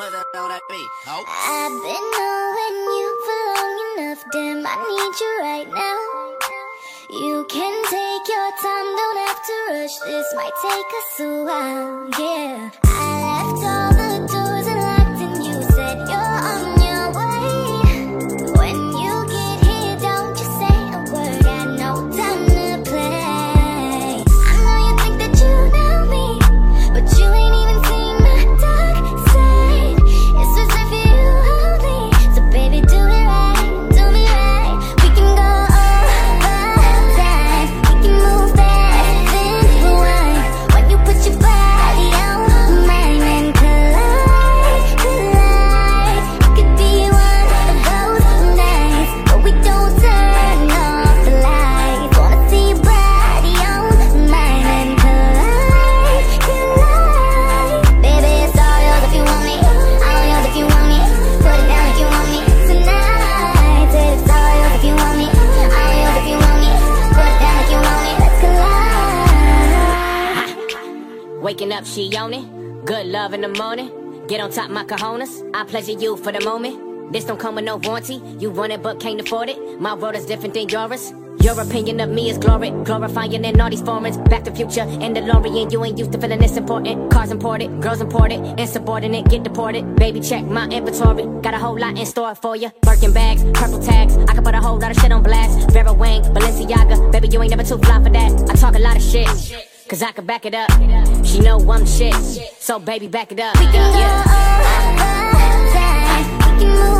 What the hell that be? Oh. I've been knowing you for long enough, damn, I need you right now. You can take your time, don't have to rush, this might take us a while, yeah. I left all the doors unlocked and you said you're on your way. When you get here, don't you say a word, got no time to play. I know you think that you know me, but you ain't even seen my dark side. It's just if you hold me, so baby do it right, do me right. We can go all time, we can move fast and rewind. When you put your body on mine and collide, collide. It could be one of those nights, but we don't turn off the lights. Wanna see your body on mine and collide, collide. Baby, it's all yours if you want me, all yours if you want me. Put it down if you want me tonight. Say it's all yours if you want me, all yours if you want me. Put it down if you want me, let's collide. Waking up, she on it. Good love in the morning. Get on top, my cojones. I pleasure you for the moment. This don't come with no warranty. You want it but can't afford it. My world is different than yours. Your opinion of me is glory, glorifying in all these formats. Back to Future and DeLorean. You ain't used to feeling this important. Cars imported, girls imported, insubordinate, get deported. Baby, check my inventory. Got a whole lot in store for you. Birkin bags, purple tags. I can put a whole lot of shit on blast. Vera Wang, Balenciaga. Baby, you ain't never too fly for that. I talk a lot of shit, cause I can back it up. She know I'm the shit, so baby, back it up. We can go all time, we can move